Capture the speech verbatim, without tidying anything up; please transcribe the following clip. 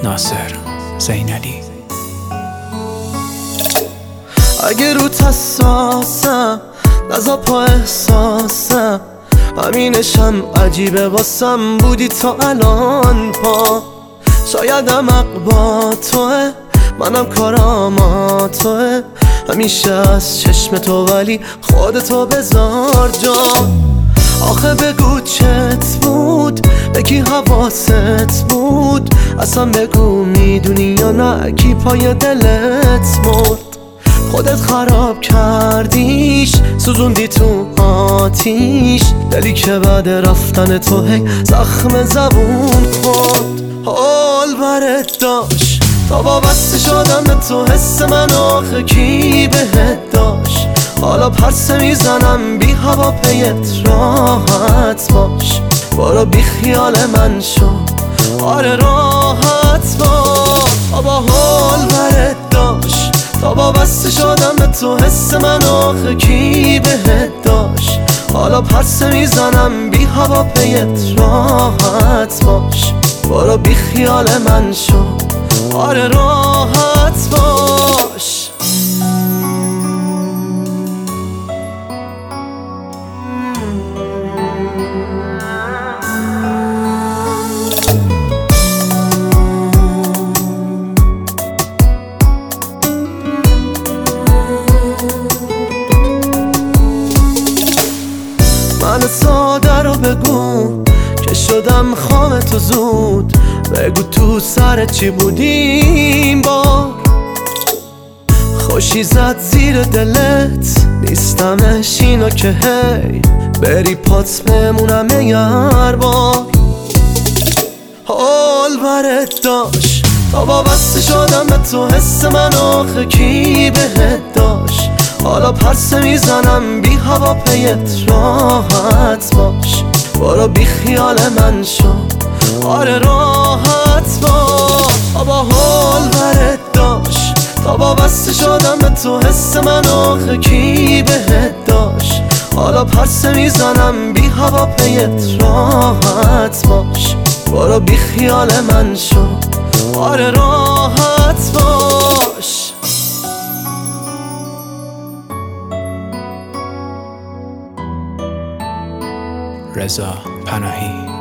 ناصر زینالی. اگه روت حساسم نزا پا احساسم، همینشم عجیبه واسم بودی تا الان پا. شایدم حق با توه، منم کارام توه، همیشه از چشم تو ولی خودتو بذار جا. آخه بگو چت بود، بگی حواست بود، اصلا بگو میدونی یا نه کی پای دلت مرد. خودت خراب کردیش، سوزوندی تو آتیش، دلی که بعد رفتن تو هی زخم زبون خورد. حال برت داشت تا وابسته شدم به تو، حس من آخه کی بهت داشت. حالا پرسه میزنم بی هوا پیت راحت باش، برو بی خیال من شو، آره راحت باش. بابا حال برت داشت تا وابسته شدم به تو، حس من آخه کی بهت داشت. حالا پرسه میزنم بی هوا پیت راحت باش، برو بی خیال من شو، آره راحت باش. من ساده رو بگو که شدم خام تو زود، بگو تو سرت چی بودیم با خوشی زد زیر دلت. نیستمش اینو که هی بری پات بمونم یار بار. حال برت داشت تا وابسته شدم به تو، حس من آخه کی بهت داشت. حالا پرسه میزنم بی هوا پیت راحت باش، برو بی خیال من شو، آره راحت باش. بابا حال برت داشت تا وابسته شدم به تو، حس من آخه کی بهت داشت. حالا پرسه میزنم بی هوا پیت راحت باش، برو بی خیال من شو، آره راحت باش. رضا پناهی.